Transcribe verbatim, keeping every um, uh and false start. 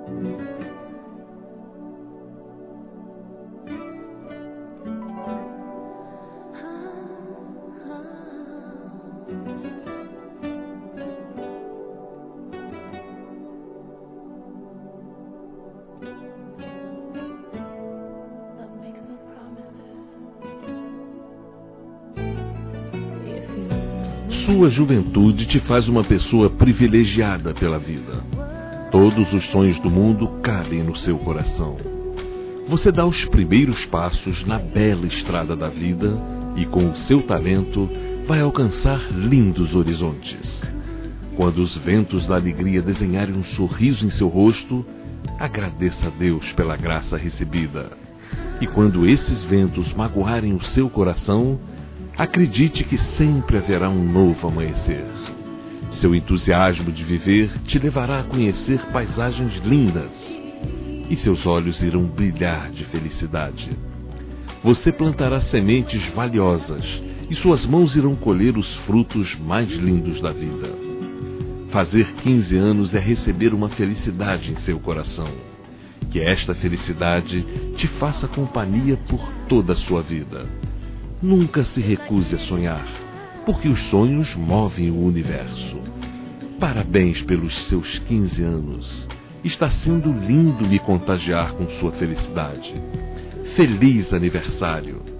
Sua juventude te faz uma pessoa privilegiada pela vida. Todos os sonhos do mundo cabem no seu coração. Você dá os primeiros passos na bela estrada da vida e, com o seu talento, vai alcançar lindos horizontes. Quando os ventos da alegria desenharem um sorriso em seu rosto, agradeça a Deus pela graça recebida. E quando esses ventos magoarem o seu coração, acredite que sempre haverá um novo amanhecer. Seu entusiasmo de viver te levará a conhecer paisagens lindas e seus olhos irão brilhar de felicidade. Você plantará sementes valiosas e suas mãos irão colher os frutos mais lindos da vida. Fazer quinze anos é receber uma felicidade em seu coração. Que esta felicidade te faça companhia por toda a sua vida. Nunca se recuse a sonhar, porque os sonhos movem o universo. Parabéns pelos seus quinze anos. Está sendo lindo me contagiar com sua felicidade. Feliz aniversário!